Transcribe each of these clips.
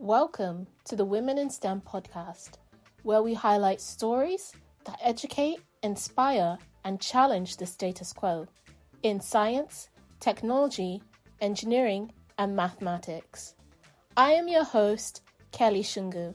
Welcome to the Women in STEM podcast, where we highlight stories that educate, inspire, and challenge the status quo in science, technology, engineering, and mathematics. I am your host, Kelly Shungu.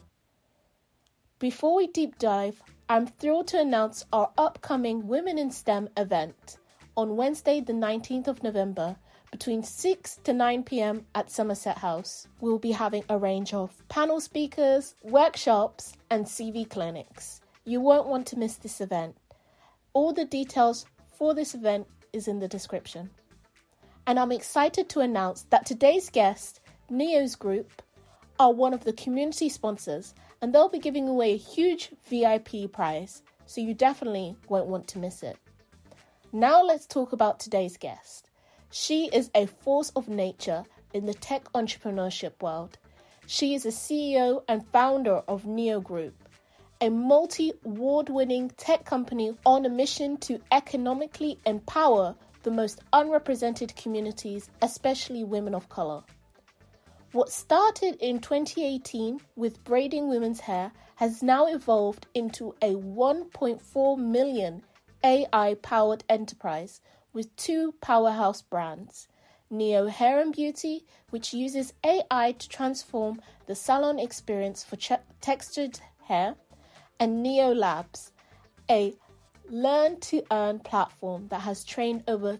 Before we deep dive, I'm thrilled to announce our upcoming Women in STEM event on Wednesday, the 19th of November, between 6 to 9 p.m. at Somerset House. We'll be having a range of panel speakers, workshops, and CV clinics. You won't want to miss this event. All the details for this event is in the description. And I'm excited to announce that today's guest, Neo's Group, are one of the community sponsors, and they'll be giving away a huge VIP prize, so you definitely won't want to miss it. Now let's talk about today's guest. She is a force of nature in the tech entrepreneurship world. She is a CEO and founder of Neo Group, a multi-award-winning tech company on a mission to economically empower the most unrepresented communities, especially women of color. What started in 2018 with braiding women's hair has now evolved into a 1.4 million AI-powered enterprise with two powerhouse brands, Neo Hair and Beauty, which uses AI to transform the salon experience for textured hair, and Neo Labs, a learn-to-earn platform that has trained over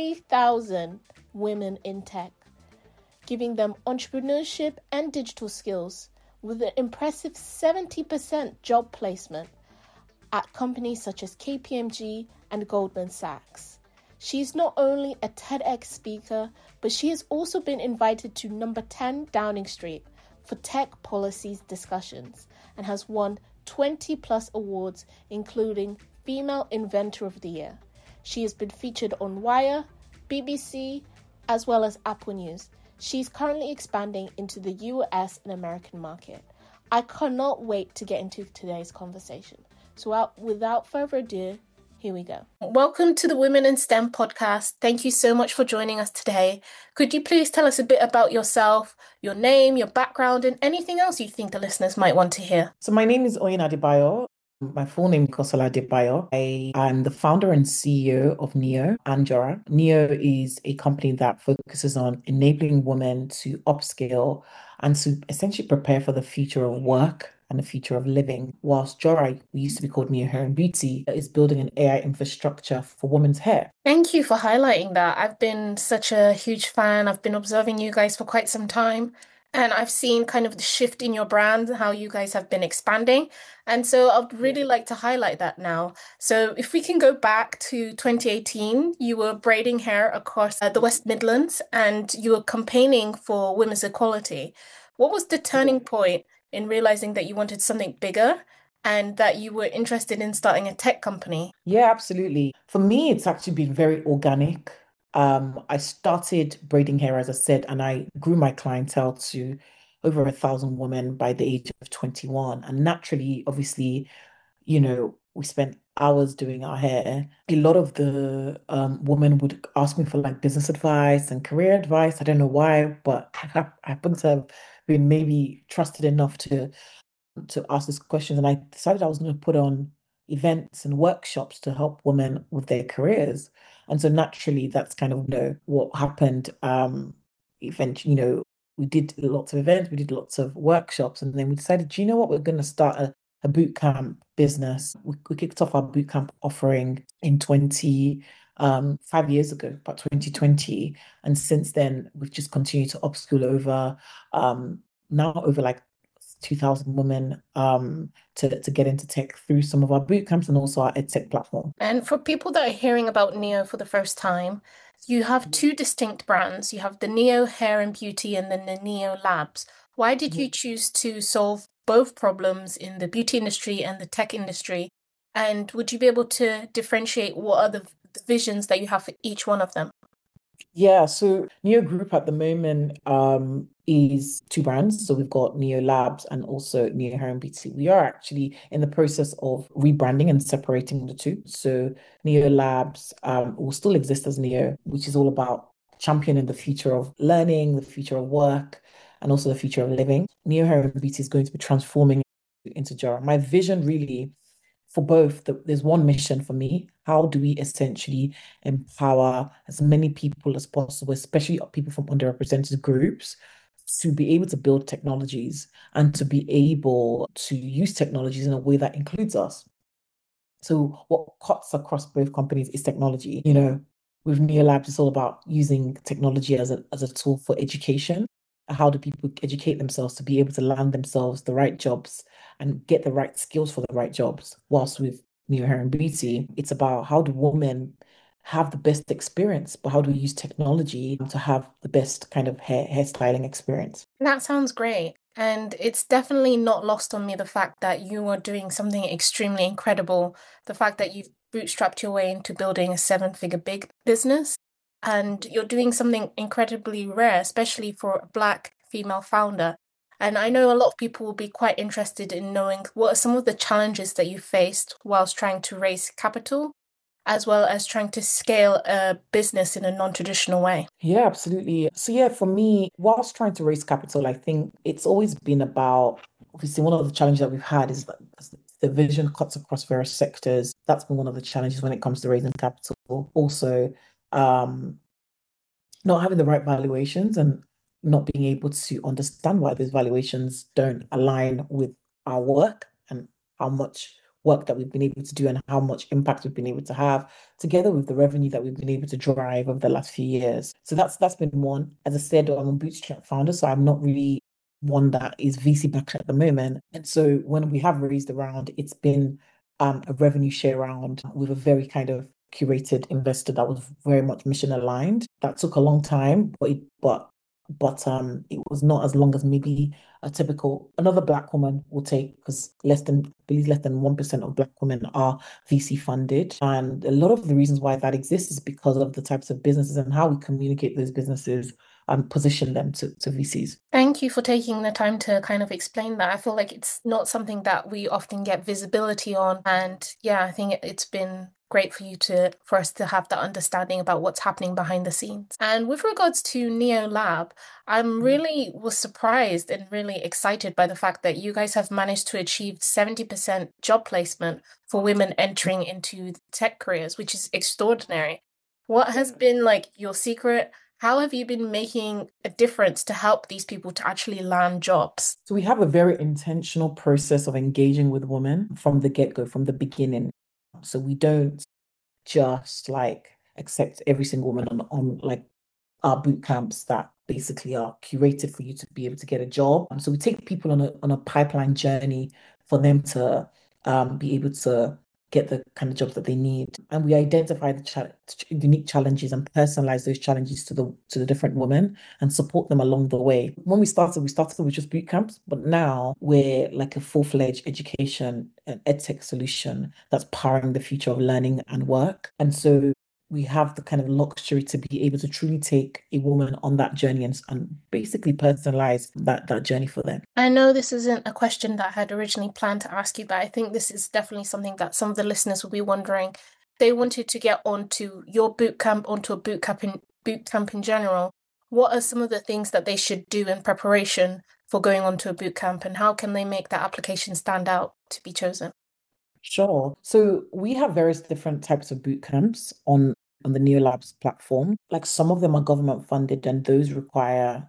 3,000 women in tech, giving them entrepreneurship and digital skills with an impressive 70% job placement at companies such as KPMG and Goldman Sachs. She's not only a TEDx speaker, but she has also been invited to number 10 Downing Street for tech policies discussions and has won 20 plus awards, including Female Inventor of the Year. She has been featured on Wire, BBC, as well as Apple News. She's currently expanding into the US and American market. I cannot wait to get into today's conversation. So without further ado, here we go. Welcome to the Women in STEM podcast. Thank you so much for joining us today. Could you please tell us a bit about yourself, your name, your background, and anything else you think the listeners might want to hear? So my name is Oyin Adebayo. My full name is Kosola Adebayo. I am the founder and CEO of Neo and Jora. Neo is a company that focuses on enabling women to upskill and to essentially prepare for the future of work and the future of living. Whilst Jora, we used to be called Neo Hair and Beauty, is building an AI infrastructure for women's hair. Thank you for highlighting that. I've been such a huge fan. I've been observing you guys for quite some time. And I've seen kind of the shift in your brand, how you guys have been expanding. And so I'd really like to highlight that now. So if we can go back to 2018, you were braiding hair across the West Midlands and you were campaigning for women's equality. What was the turning point in realizing that you wanted something bigger and that you were interested in starting a tech company? Yeah, absolutely. For me, it's actually been very organic. I started braiding hair, as I said, and I grew my clientele to over 1,000 women by the age of 21. And naturally, obviously, we spent hours doing our hair. A lot of the women would ask me for like business advice and career advice. I don't know why, but I happen to have been maybe trusted enough to ask these questions. And I decided I was going to put on events and workshops to help women with their careers. And so naturally, that's kind of what happened. Eventually, we did lots of events, we did lots of workshops, and then we decided, do you know what, we're going to start a boot camp business. We kicked off our boot camp offering in 5 years ago, about 2020. And since then, we've just continued to upskill over now over like 2,000 women to get into tech through some of our boot camps and also our EdTech platform. And for people that are hearing about Neo for the first time, you have two distinct brands. You have the Neo Hair and Beauty and then the Neo Labs. Why did you choose to solve both problems in the beauty industry and the tech industry? And would you be able to differentiate what are the visions that you have for each one of them? Yeah, so Neo Group at the moment is two brands. So we've got Neo Labs and also Neo Hair and Beauty. We are actually in the process of rebranding and separating the two. So Neo Labs will still exist as Neo, which is all about championing the future of learning, the future of work, and also the future of living. Neo Hair and Beauty is going to be transforming into Jara. My vision really for both, there's one mission for me. How do we essentially empower as many people as possible, especially people from underrepresented groups, to be able to build technologies and to be able to use technologies in a way that includes us? So what cuts across both companies is technology. With Neolabs, it's all about using technology as a tool for education. How do people educate themselves to be able to land themselves the right jobs and get the right skills for the right jobs? Whilst with Neo Hair and Beauty, it's about how do women have the best experience, but how do we use technology to have the best kind of hairstyling experience? That sounds great. And it's definitely not lost on me the fact that you are doing something extremely incredible. The fact that you've bootstrapped your way into building a seven-figure big business. And you're doing something incredibly rare, especially for a Black female founder. And I know a lot of people will be quite interested in knowing what are some of the challenges that you faced whilst trying to raise capital, as well as trying to scale a business in a non-traditional way. Yeah, absolutely. So yeah, for me, whilst trying to raise capital, I think it's always been about, obviously one of the challenges that we've had is that as the vision cuts across various sectors. That's been one of the challenges when it comes to raising capital. Also, um, not having the right valuations and not being able to understand why those valuations don't align with our work and how much work that we've been able to do and how much impact we've been able to have, together with the revenue that we've been able to drive over the last few years. So that's been one. As I said, I'm a bootstrap founder, so I'm not really one that is VC backed at the moment. And so when we have raised a round, it's been a revenue share round with a very kind of curated investor that was very much mission aligned. That took a long time, but it was not as long as maybe a typical another Black woman will take, because I believe less than 1% of Black women are VC funded. And a lot of the reasons why that exists is because of the types of businesses and how we communicate those businesses and position them to VCs. Thank you for taking the time to kind of explain that. I feel like it's not something that we often get visibility on. And yeah, I think it's been great for us to have that understanding about what's happening behind the scenes. And with regards to Neo Lab, I'm really was surprised and really excited by the fact that you guys have managed to achieve 70% job placement for women entering into tech careers, which is extraordinary. What has been like your secret? How have you been making a difference to help these people to actually land jobs? So we have a very intentional process of engaging with women from the get-go, from the beginning. So we don't just like accept every single woman on like our boot camps that basically are curated for you to be able to get a job. So we take people on a pipeline journey for them to be able to get the kind of jobs that they need. And we identify the unique challenges and personalize those challenges to the different women and support them along the way. When we started with just boot camps, but now we're like a full-fledged education and edtech solution that's powering the future of learning and work. And so we have the kind of luxury to be able to truly take a woman on that journey and basically personalize that journey for them. I know this isn't a question that I had originally planned to ask you, but I think this is definitely something that some of the listeners will be wondering. They wanted to get onto your boot camp, onto a boot camp in general. What are some of the things that they should do in preparation for going onto a boot camp, and how can they make that application stand out to be chosen? Sure. So we have various different types of boot camps on the Neolabs platform. Like some of them are government funded, and those require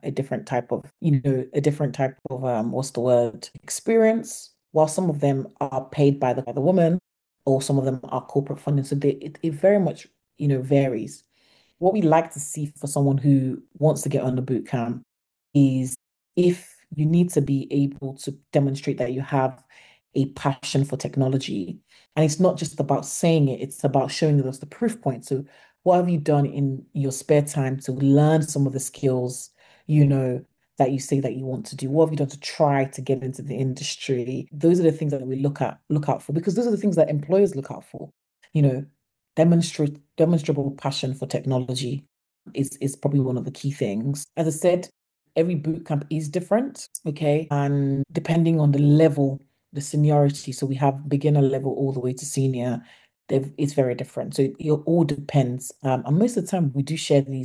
a different type of what's the word, experience. While some of them are paid by the woman, or some of them are corporate funding. So it very much, varies. What we like to see for someone who wants to get on the boot camp is if you need to be able to demonstrate that you have a passion for technology. And it's not just about saying it, it's about showing us the proof point. So what have you done in your spare time to learn some of the skills, that you say that you want to do? What have you done to try to get into the industry? Those are the things that we look out for, because those are the things that employers look out for. You know, demonstrable passion for technology is probably one of the key things. As I said, every boot camp is different, okay? And depending on the level, the seniority, so we have beginner level all the way to senior, it's very different. So it all depends. And most of the time we do share these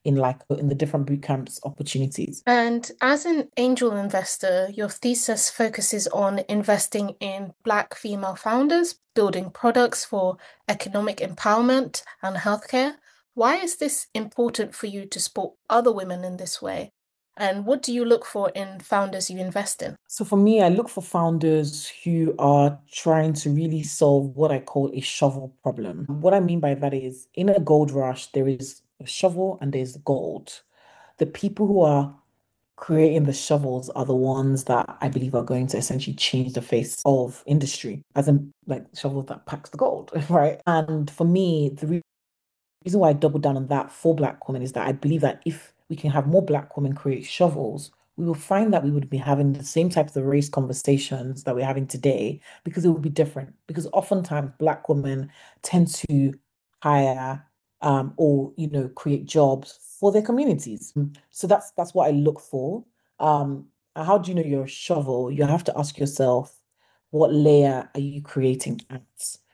in the different boot camps opportunities. And as an angel investor, your thesis focuses on investing in Black female founders, building products for economic empowerment and healthcare. Why is this important for you to support other women in this way? And what do you look for in founders you invest in? So for me, I look for founders who are trying to really solve what I call a shovel problem. What I mean by that is in a gold rush, there is a shovel and there's gold. The people who are creating the shovels are the ones that I believe are going to essentially change the face of industry, as in like shovels that packs the gold, right? And for me, the reason why I double down on that for Black women is that I believe that if we can have more Black women create shovels, we will find that we would be having the same types of race conversations that we're having today because it would be different. Because oftentimes Black women tend to hire or create jobs for their communities. So that's what I look for. And how do you know you're a shovel? You have to ask yourself, what layer are you creating at?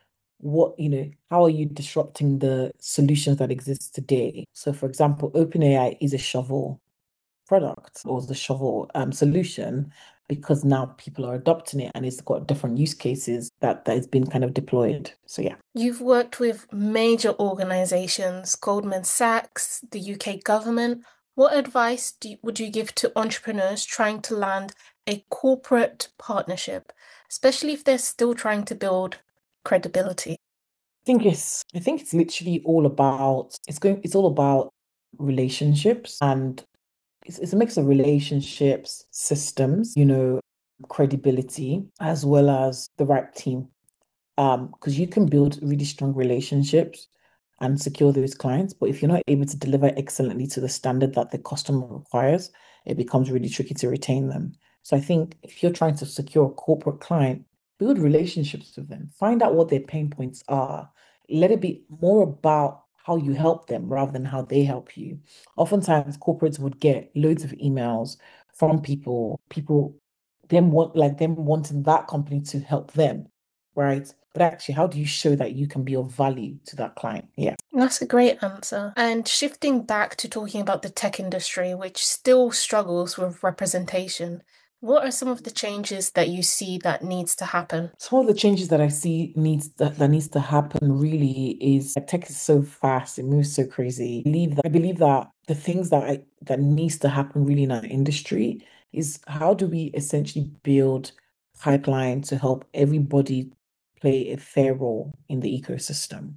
How are you disrupting the solutions that exist today? So, for example, OpenAI is a shovel product or the shovel solution because now people are adopting it and it's got different use cases that it's been kind of deployed. So, yeah. You've worked with major organizations, Goldman Sachs, the UK government. What advice would you give to entrepreneurs trying to land a corporate partnership, especially if they're still trying to build credibility? I think it's literally all about it's all about relationships, and it's a mix of relationships, systems, credibility, as well as the right team. Because you can build really strong relationships and secure those clients, but if you're not able to deliver excellently to the standard that the customer requires, it becomes really tricky to retain them. So I think if you're trying to secure a corporate client, build relationships with them, find out what their pain points are. Let it be more about how you help them rather than how they help you. Oftentimes, corporates would get loads of emails from people them wanting that company to help them, right? But actually, how do you show that you can be of value to that client? Yeah. That's a great answer. And shifting back to talking about the tech industry, which still struggles with representation, what are some of the changes that you see that needs to happen? Some of the changes that I see that needs to happen really is like, tech is so fast, it moves so crazy. I believe that the things that needs to happen really in our industry is how do we essentially build pipeline to help everybody play a fair role in the ecosystem?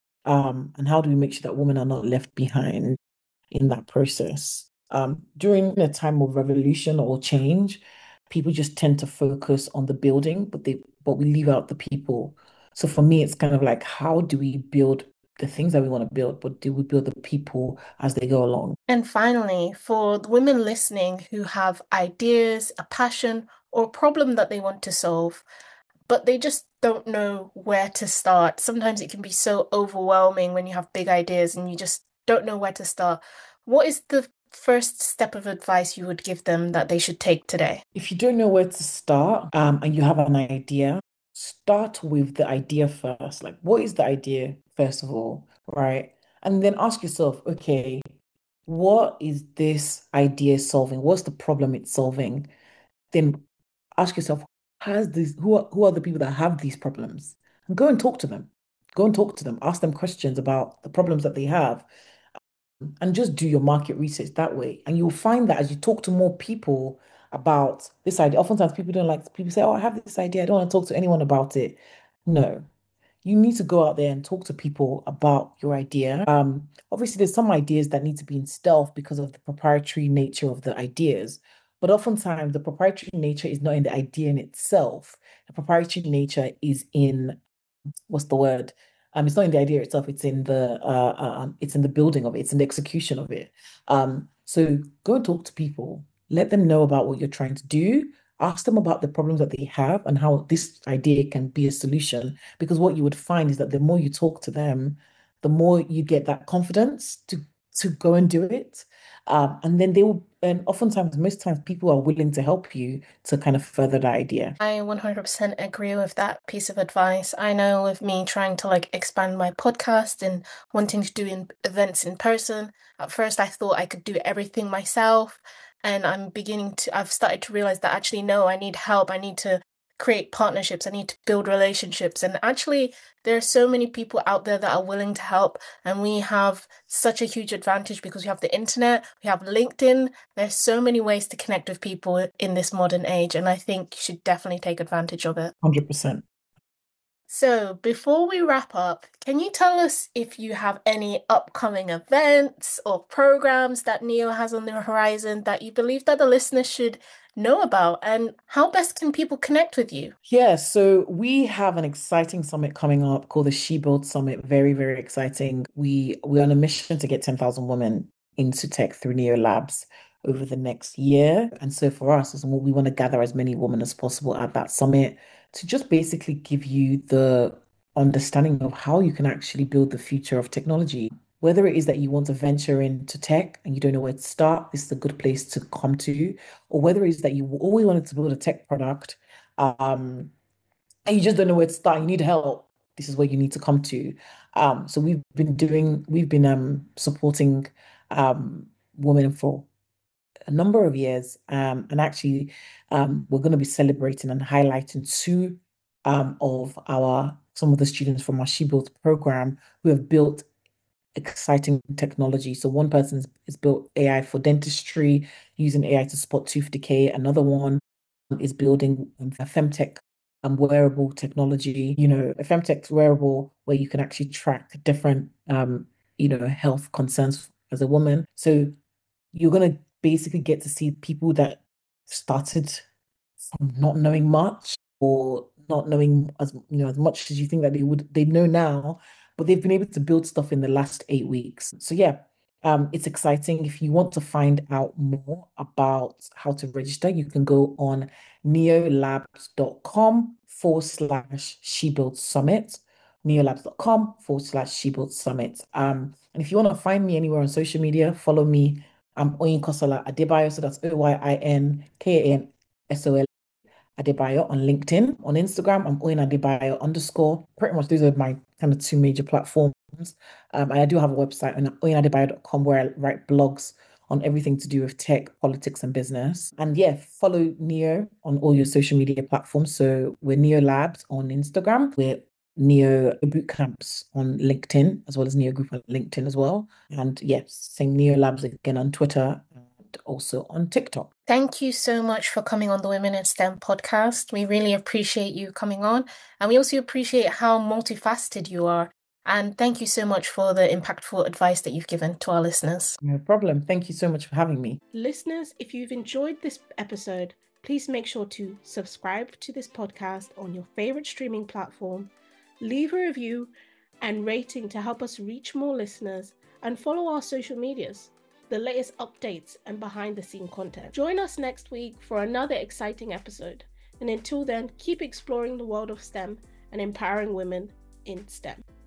And how do we make sure that women are not left behind in that process? During a time of revolution or change, people just tend to focus on the building, but we leave out the people. So for me, it's kind of like how do we build the things that we want to build, but do we build the people as they go along? And finally, for the women listening who have ideas, a passion, or a problem that they want to solve, but they just don't know where to start. Sometimes it can be so overwhelming when you have big ideas and you just don't know where to start. What is the first step of advice you would give them that they should take today? If you don't know where to start, and you have an idea, start with the idea first. Like, what is the idea, first of all, right? And then ask yourself, okay, what is this idea solving? What's the problem it's solving? Then ask yourself, who are the people that have these problems? And go and talk to them. Go and talk to them. Ask them questions about the problems that they have and just do your market research that way. And you'll find that as you talk to more people about this idea, oftentimes people say, oh, I have this idea. I don't want to talk to anyone about it. No, you need to go out there and talk to people about your idea. Obviously, there's some ideas that need to be in stealth because of the proprietary nature of the ideas. But oftentimes, the proprietary nature is not in the idea in itself. The proprietary nature is in what's the word? It's not in the idea itself, it's in the building of it, it's in the execution of it. So go and talk to people, let them know about what you're trying to do, ask them about the problems that they have and how this idea can be a solution. Because what you would find is that the more you talk to them, the more you get that confidence to go and do it. And then and oftentimes, most times, people are willing to help you to kind of further the idea. I 100% agree with that piece of advice. I know with me trying to like expand my podcast and wanting to do events in person, at first I thought I could do everything myself. And I've started to realize that actually, no, I need help. I need to create partnerships. I need to build relationships. And actually, there are so many people out there that are willing to help. And we have such a huge advantage because we have the internet, we have LinkedIn. There's so many ways to connect with people in this modern age. And I think you should definitely take advantage of it. 100%. So, before we wrap up, can you tell us if you have any upcoming events or programs that NEO has on the horizon that you believe that the listeners should know about, and how best can people connect with you? Yeah, so we have an exciting summit coming up called the She Build Summit. Very, very exciting. We're on a mission to get 10,000 women into tech through NEO Labs over the next year. And so for us, we want to gather as many women as possible at that summit to just basically give you the understanding of how you can actually build the future of technology. Whether it is that you want to venture into tech and you don't know where to start, this is a good place to come to. Or whether it is that you always wanted to build a tech product, and you just don't know where to start, you need help, this is where you need to come to. So we've been supporting women for a number of years. And actually, we're going to be celebrating and highlighting two of some of the students from our She Built program who have built exciting technology. So one person has built AI for dentistry, using AI to spot tooth decay. Another one is building a femtech wearable technology, a femtech wearable where you can actually track different, health concerns as a woman. So you're going to basically get to see people that started from not knowing much or not knowing as much as you think that they know now, but they've been able to build stuff in the last 8 weeks. So yeah, it's exciting. If you want to find out more about how to register, you can go on neolabs.com/She Build Summit, neolabs.com/She Build Summit. And if you want to find me anywhere on social media, follow me. I'm Oyinkansola Adebayo, so that's OYINKANSOL Adebayo on LinkedIn. On Instagram, I'm Oyin Adebayo_. Pretty much those are my kind of two major platforms. And I do have a website on oyinadebayo.com where I write blogs on everything to do with tech, politics, and business. And yeah, follow NEO on all your social media platforms. So we're NEO Labs on Instagram. We're NEO Bootcamps on LinkedIn, as well as NEO Group on LinkedIn as well. And yes, same NEO Labs again on Twitter and also on TikTok. Thank you so much for coming on the Women in STEM podcast. We really appreciate you coming on. And we also appreciate how multifaceted you are. And thank you so much for the impactful advice that you've given to our listeners. No problem. Thank you so much for having me. Listeners, if you've enjoyed this episode, please make sure to subscribe to this podcast on your favorite streaming platform, leave a review and rating to help us reach more listeners, and follow our social medias, the latest updates and behind the scene content. Join us next week for another exciting episode. And until then, keep exploring the world of STEM and empowering women in STEM.